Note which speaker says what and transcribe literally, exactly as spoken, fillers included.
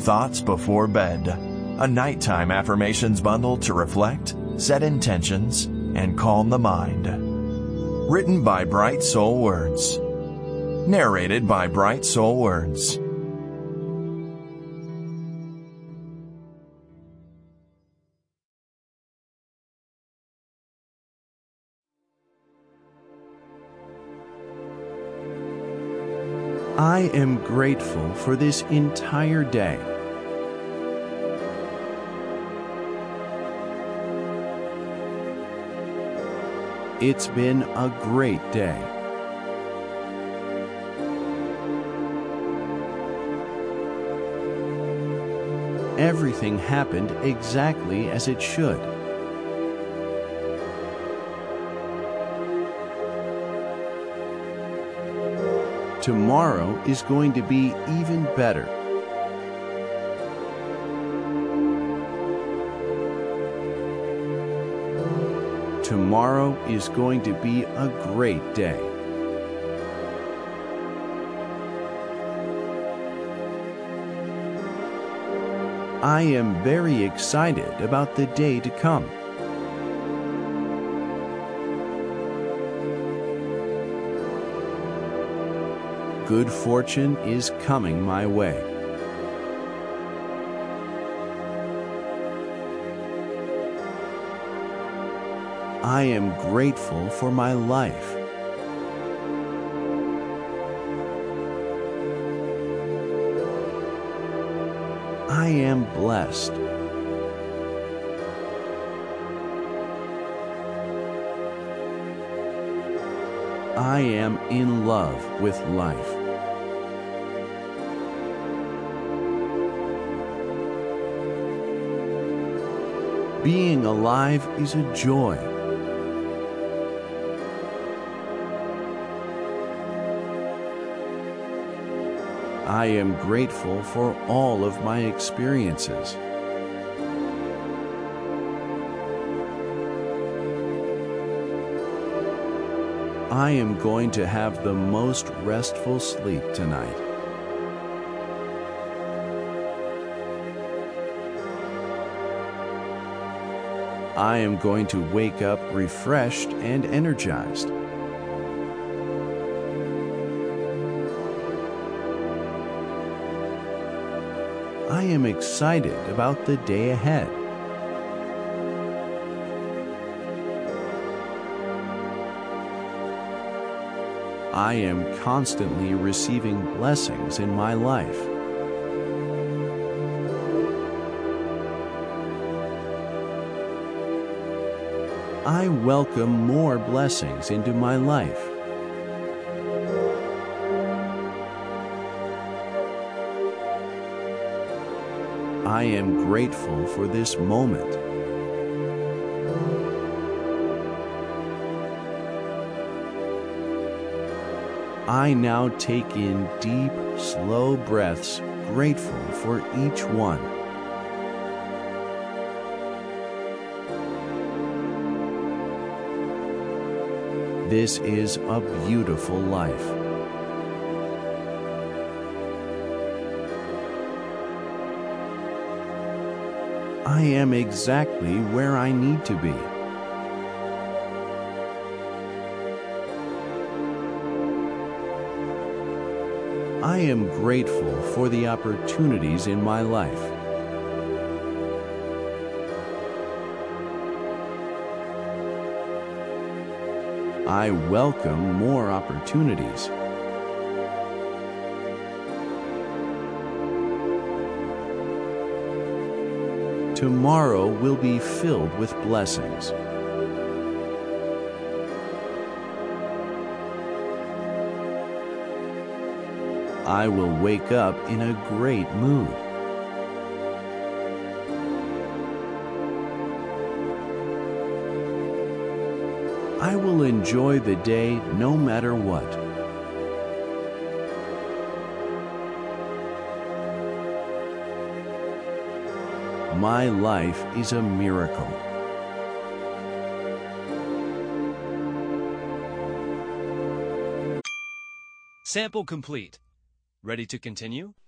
Speaker 1: Thoughts Before Bed, a nighttime affirmations bundle to reflect, set intentions, and calm the mind. Written by Bright Soul Words. Narrated by Bright Soul Words.
Speaker 2: I am grateful for this entire day. It's been a great day. Everything happened exactly as it should. Tomorrow is going to be even better. Tomorrow is going to be a great day. I am very excited about the day to come. Good fortune is coming my way. I am grateful for my life. I am blessed. I am in love with life. Being alive is a joy. I am grateful for all of my experiences. I am going to have the most restful sleep tonight. I am going to wake up refreshed and energized. I am excited about the day ahead. I am constantly receiving blessings in my life. I welcome more blessings into my life. I am grateful for this moment. I now take in deep, slow breaths, grateful for each one. This is a beautiful life. I am exactly where I need to be. I am grateful for the opportunities in my life. I welcome more opportunities. Tomorrow will be filled with blessings. I will wake up in a great mood. I will enjoy the day no matter what. My life is a miracle.
Speaker 3: Sample complete. Ready to continue?